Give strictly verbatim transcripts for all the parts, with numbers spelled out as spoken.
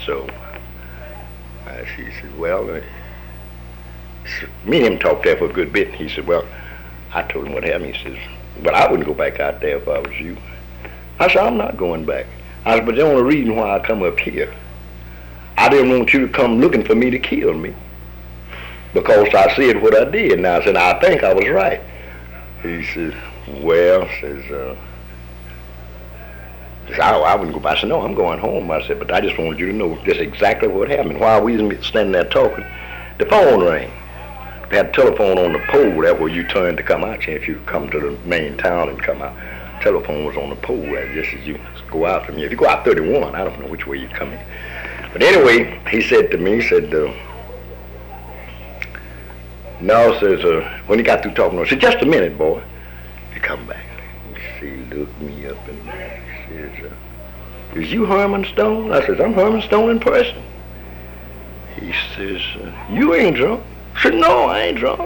So uh, she said, well, uh, me and him talked there for a good bit. He said, well, I told him what happened. He says, but I wouldn't go back out there if I was you. I said, I'm not going back. I said, but the only reason why I come up here, I didn't want you to come looking for me to kill me. Because I said what I did. And I said, I think I was right. He says, well, says, uh, says, I, I wouldn't go back. I said, no, I'm going home. I said, but I just wanted you to know just exactly what happened. While we was standing there talking, the phone rang. They had a telephone on the pole there where you turned to come out. If you come to the main town and come out, telephone was on the pole there just as you go out from here. If you go out thirty-one, I don't know which way you come in. But anyway, he said to me, he said, uh, no, says, uh, when he got through talking, I said, just a minute, boy. He come back. He looked me up and he says, uh, is you Herman Stone? I says, I'm Herman Stone in person. He says, uh, you ain't drunk. I said, no, I ain't drunk.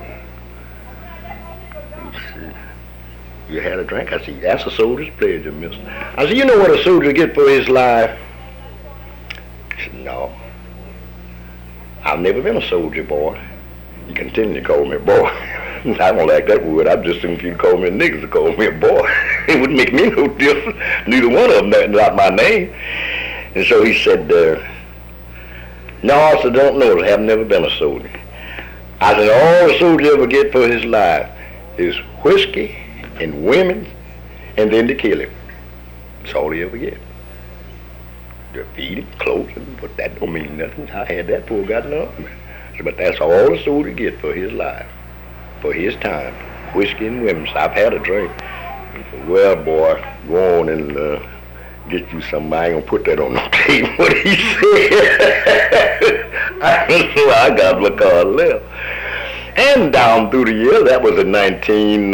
He said, you had a drink? I said, that's a soldier's pleasure, mister. I said, you know what a soldier get for his life? He said, no. I've never been a soldier, boy. He continued to call me boy. I don't like that word. I just think if you call me a nigger to call me a boy. It wouldn't make me no difference. Neither one of them, that's not my name. And so he said, uh, no, I said, don't know. I have never been a soldier. I said, all a soldier ever get for his life is whiskey and women and then to kill him. That's all he ever get. To feed him, clothe him, but that don't mean nothing. I had that before I got in the army. But that's all a soldier get for his life, for his time. Whiskey and women. So I've had a drink. He said, well, boy, go on and uh, get you something. I ain't gonna put that on no tape, what he said. So I got my car left. And down through the years, that was in nineteen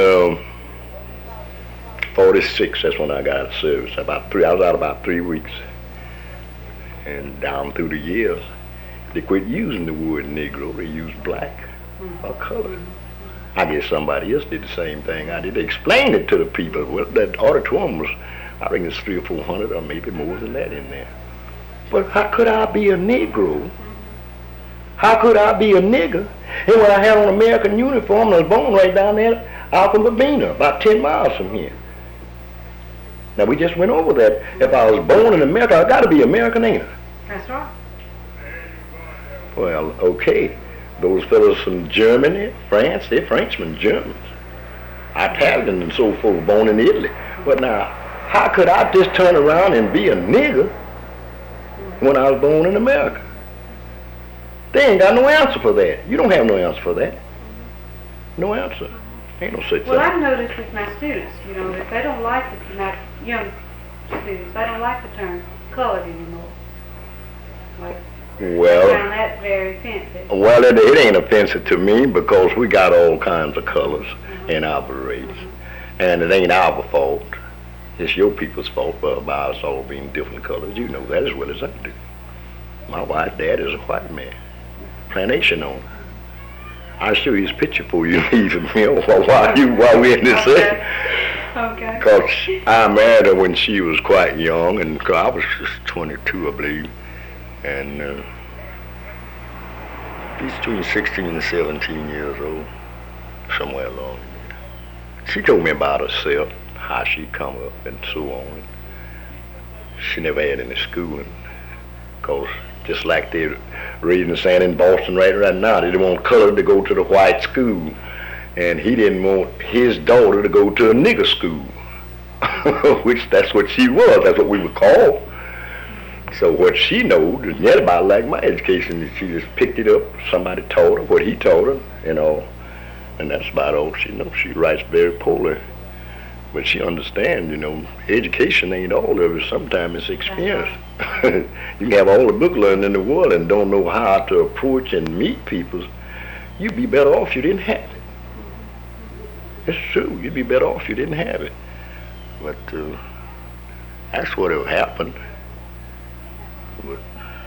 forty-six, that's when I got out of service. About three, I was out about three weeks. And down through the years, they quit using the word Negro, they used black or colored. I guess somebody else did the same thing I did. They explained it to the people. Well, that auditorium was, I think it's three or four hundred or maybe more than that in there. But how could I be a Negro? How could I be a nigger? And when I had on an American uniform, I was born right down there out of Lavina, about ten miles from here. Now we just went over that. If I was born in America, I got to be American, ain't I? That's right. Well, okay. Those fellows from Germany, France, they're Frenchmen, Germans, Italians and so forth, born in Italy. But now, how could I just turn around and be a nigger when I was born in America? They ain't got no answer for that. You don't have no answer for that. No answer. Ain't no such Well, thing. I've noticed with my students, you know, that they don't like it, my young students, they don't like the term colored anymore. Like, Well, I found that very offensive. Well, it, it ain't offensive to me because we got all kinds of colors mm-hmm. in our berets. And it ain't our fault. It's your people's fault for by us all being different colors. You know that as well as I do. My wife's dad is a white man. Plantation owner. I'll show you his picture for you even while, while, you, while we're in this okay. session. Okay. Because I married her when she was quite young, and cause I was just twenty-two, I believe. And uh, she's between sixteen and seventeen years old, somewhere along there. She told me about herself, how she come up and so on. She never had any schooling, because just like they're raising saying in Boston right right now, they didn't want colored to go to the white school. And he didn't want his daughter to go to a nigger school, which that's what she was, that's what we would call. So what she knows is yet about like my education, she just picked it up, somebody taught her what he taught her, you know, and that's about all she knows. She writes very poorly, but she understands, you know, education ain't all of it, sometimes it's experience. You can have all the book learning in the world and don't know how to approach and meet people. You'd be better off you didn't have it. It's true, you'd be better off you didn't have it. But uh, that's what will happen. But